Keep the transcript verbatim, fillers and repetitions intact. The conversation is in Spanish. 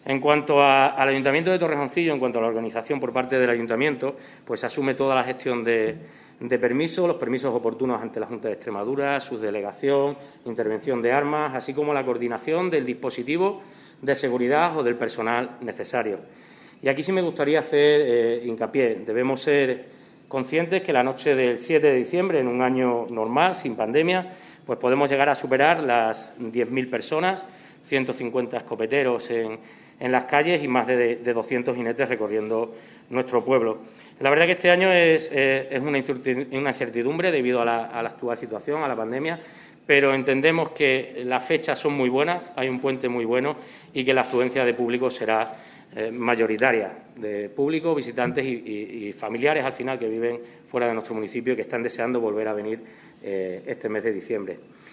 En cuanto a, al Ayuntamiento de Torrejoncillo, en cuanto a la organización por parte del Ayuntamiento, pues asume toda la gestión de, de permisos, los permisos oportunos ante la Junta de Extremadura, su delegación, intervención de armas, así como la coordinación del dispositivo de seguridad o del personal necesario. Y aquí sí me gustaría hacer eh, hincapié. Debemos ser conscientes que la noche del siete de diciembre, en un año normal, sin pandemia, pues podemos llegar a superar las diez mil personas, ciento cincuenta escopeteros en, en las calles y más de, de doscientos jinetes recorriendo nuestro pueblo. La verdad que este año es, eh, es una incertidumbre debido a la, a la actual situación, a la pandemia, pero entendemos que las fechas son muy buenas, hay un puente muy bueno y que la afluencia de público será eh, mayoritaria, de público, visitantes y, y, y familiares al final que viven fuera de nuestro municipio y que están deseando volver a venir eh, este mes de diciembre.